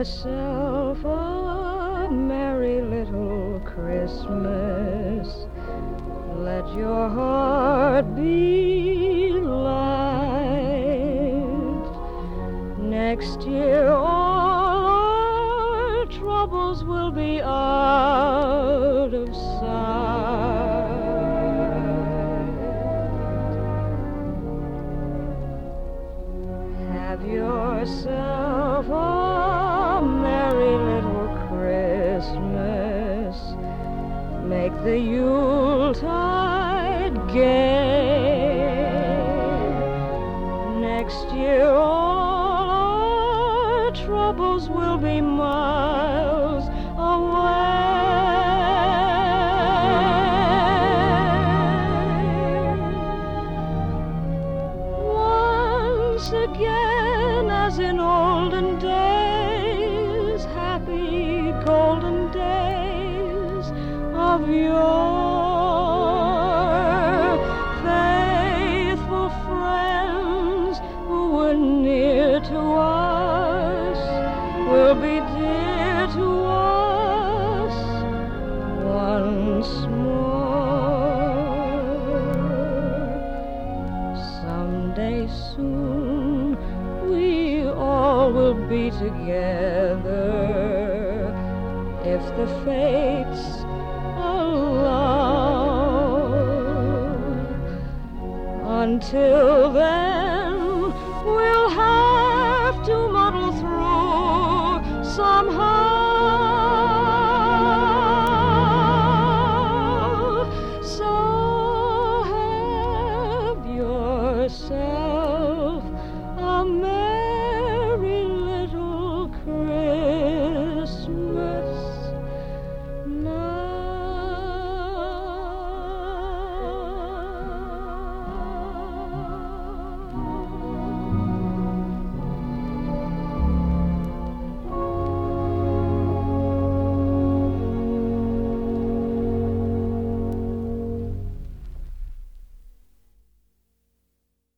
yourself a merry little Christmas. Let your heart be light. Next year all our troubles will be out of sight. Have yourself a merry little Christmas. Make the Yuletide gay. Next year all our troubles will be miles away. Once again, as in olden days, happy golden days of yore, faithful friends who were near to us will be dear to us once more. Someday soon we all will be together if the fates allow. Until then, we'll have to muddle through somehow.